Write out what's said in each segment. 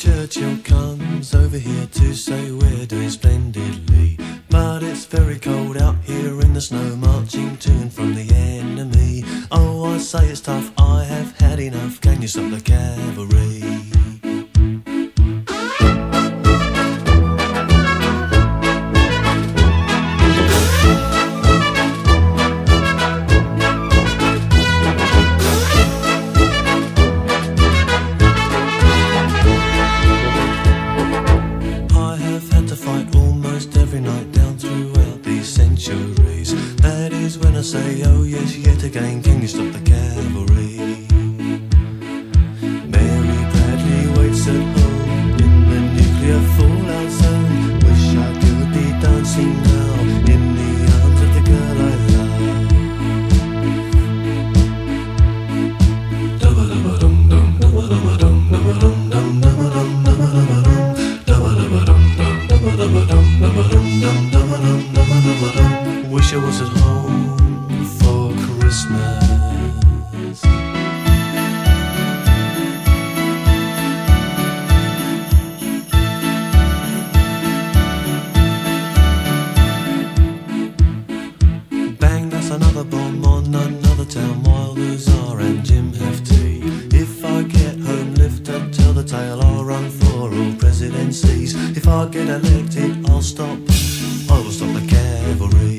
Churchill comes over here to say we're doing splendidly, but it's very cold out here in the snow, marching to and from the enemy. Oh, I say it's tough, I have had enough, can you stop the cavalry? That is when I say, oh yes, yet again, can you stop the cavalry? Mary Bradley waits at home in the nuclear fallout zone. Wish I could be dancing now in the arms of the girl I love. Wish I was at home for Christmas. Bang, that's another bomb on another town while Luzar and Jim have tea. If I get home, lift up, tell the tale, I'll run for all presidencies. If I get elected, I'll stop, I will stop the cavalry.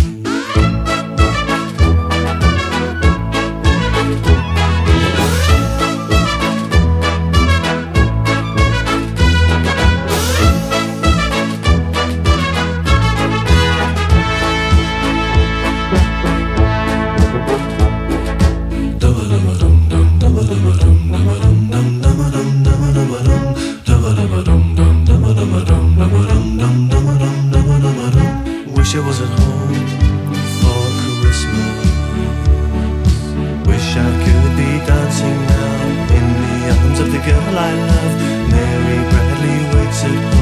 Wish I was at home for Christmas. Wish I could be dancing now in the arms of the girl I love. Mary Bradley waits at